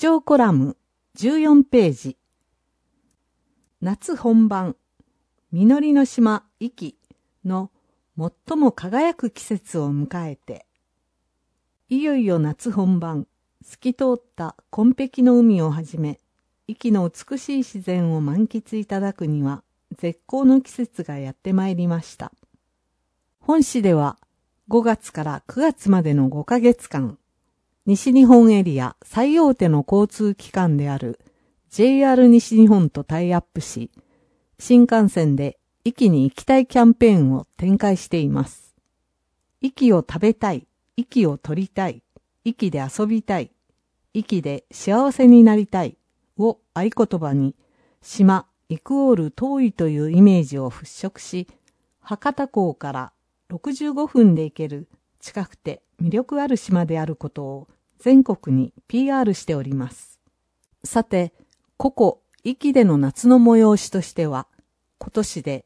張コラム14ページ。夏本番、実りの島壱岐の最も輝く季節を迎えて、いよいよ夏本番、透き通った紺碧の海をはじめ、壱岐の美しい自然を満喫いただくには、絶好の季節がやってまいりました。本市では5月から9月までの5ヶ月間、西日本エリア最大手の交通機関である JR 西日本とタイアップし、新幹線で壱岐に行きたいキャンペーンを展開しています。壱岐を食べたい、壱岐を撮りたい、壱岐で遊びたい、壱岐で幸せになりたいを合言葉に、島イクオール遠いというイメージを払拭し、博多港から65分で行ける近くて魅力ある島であることを全国に PR しております。さて、ここ壱岐での夏の催しとしては、今年で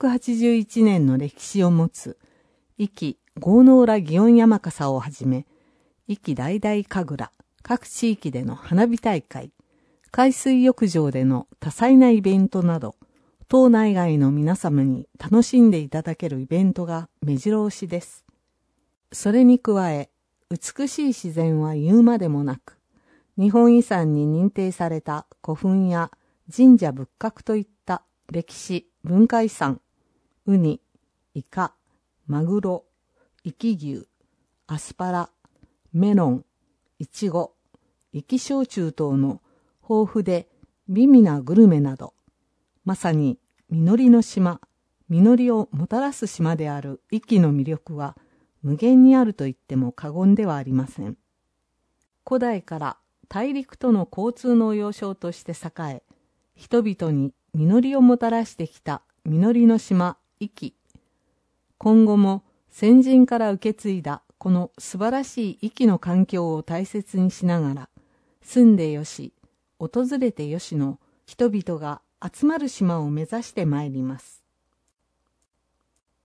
281年の歴史を持つ壱岐郷ノ浦祇園山笠をはじめ、壱岐大々神楽、各地域での花火大会、海水浴場での多彩なイベントなど、島内外の皆様に楽しんでいただけるイベントが目白押しです。それに加え、美しい自然は言うまでもなく、日本遺産に認定された古墳や神社仏閣といった歴史文化遺産、ウニ、イカ、マグロ、壱岐牛、アスパラ、メロン、イチゴ、壱岐焼酎等の豊富で美味なグルメなど、まさに実りの島、実りをもたらす島である壱岐の魅力は無限にあると言っても過言ではありません。古代から大陸との交通の要衝として栄え、人々に実りをもたらしてきた実りの島壱岐。今後も先人から受け継いだこの素晴らしい壱岐の環境を大切にしながら、住んでよし、訪れてよしの人々が集まる島を目指してまいります。